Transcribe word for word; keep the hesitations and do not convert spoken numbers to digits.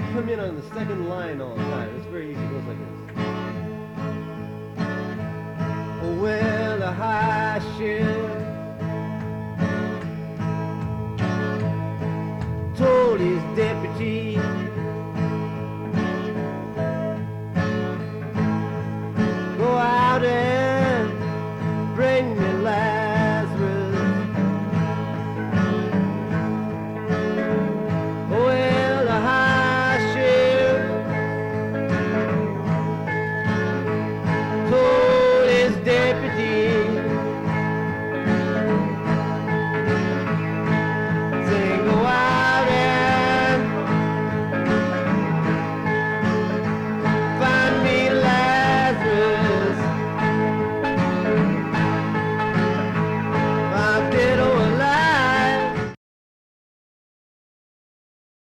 come in on the second line all the time. It's very easy. It goes like this. Well, the high ship